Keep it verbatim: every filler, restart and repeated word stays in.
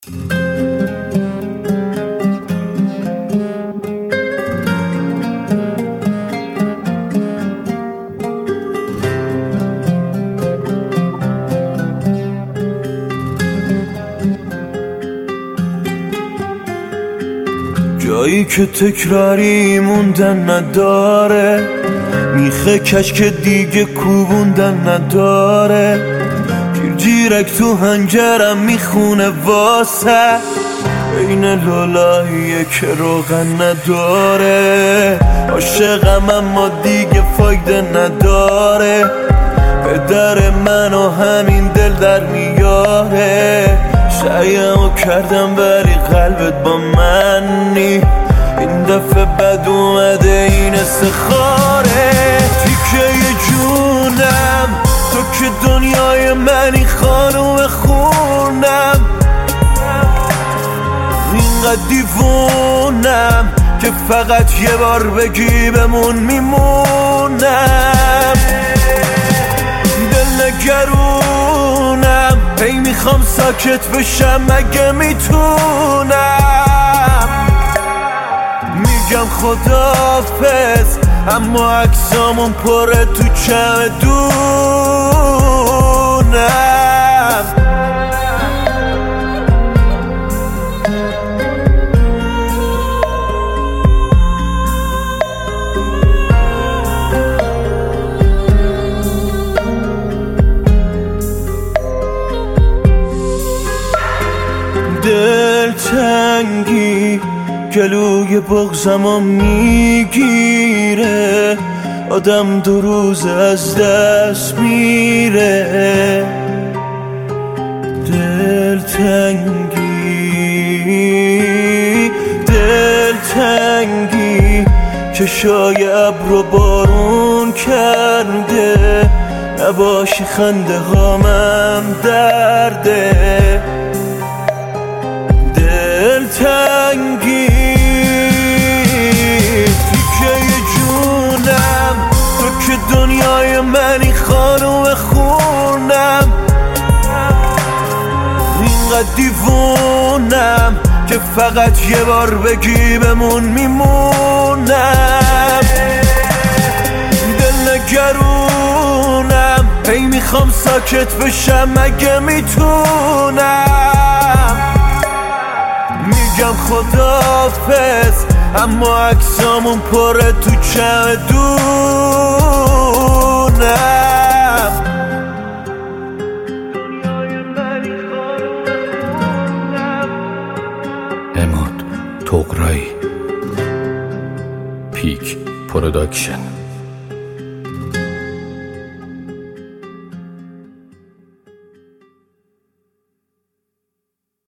جایی که تکراری موندن نداره، میخه کش که دیگه کوبوندن نداره، جیر جیرک تو هنجرم میخونه واسه، بین لالاییه که روغن نداره. عاشقم اما دیگه فایده نداره، به در منو همین دل در میاره. سعیمو کردم ولی قلبت با منی، این دفعه بد اومده این استخاره. تیکه جونم تو که دنیای منی، خانوم خونم، اینقدر دیوونم که فقط یه بار بگی بمون میمونم. دل نگرونم هی میخوام ساکت بشم مگه میتونم، میگم خداحافظ اما عکسامون پره تو چمدونم. دلتنگی گلوی بغضمو میگیره، آدم دو روز از دست میره. دلتنگی دلتنگی چشای ابر بارون کرده، نباشی خنده هامم درده. دلتنگی تیکه جونم تو که دنیای منی، خانوم خونم، اینقدر دیوونم که فقط یه بار بگی بمون میمونم. دل نگرونم هی میخوام ساکت بشم مگه میتونم، میگم خداحافظ اما عکسامون پره تو چمدونم. اماد طغرایی، پیک پروداکشن.